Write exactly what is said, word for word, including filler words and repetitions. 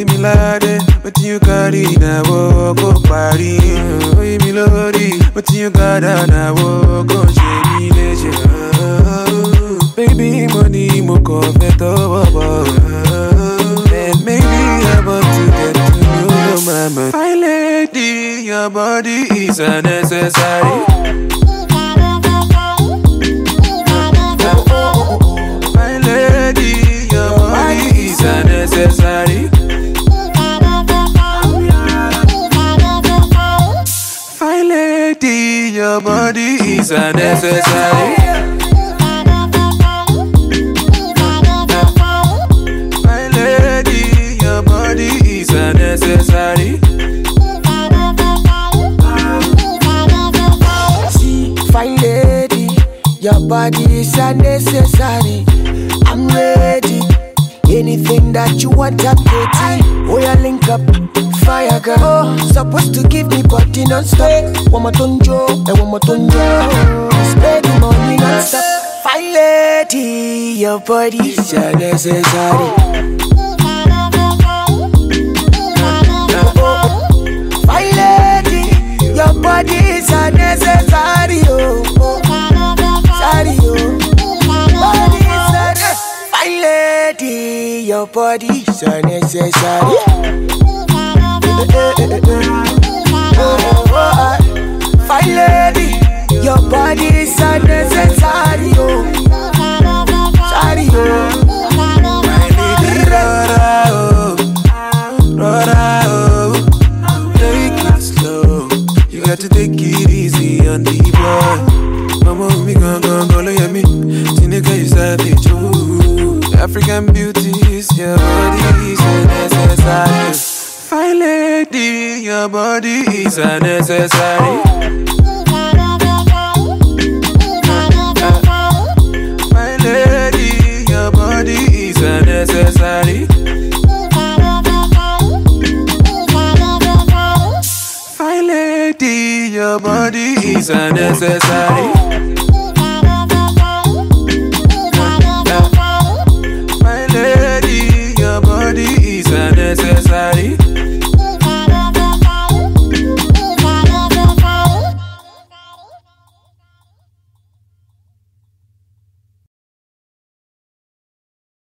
Tell me lade, but you carry na wo go party. Oh, me lodi, but you got na wo go shame leje. Baby, money mo confeto baba. And maybe I'm about to get to know your mama. My lady, your body is unnecessary. My lady, your body is unnecessary. My lady, your body is unnecessary. My lady, your body is unnecessary. See, fine lady, your body is unnecessary. I'm ready. Anything that you want, I'm getting. Oh, yeah, link up, fire girl. Oh, supposed to give me body non-stop. One more tonjo, and one more tonjo. Spend the money non-stop. Fine lady, your body is unnecessary. Fine lady, your body is unnecessary. Oh, sorry, oh. Body is unnecessary. Fine lady, your body is unnecessary. Fine lady, your body is unnecessary. Oh, sorry, oh. My lady, rora, oh, rora, oh. Take it slow. You got to take it easy on the boy. Mama, me gon' gon' go look at me. Tineka, you savage, ooh. African beauties, your body is unnecessary. Fine lady, your body is unnecessary.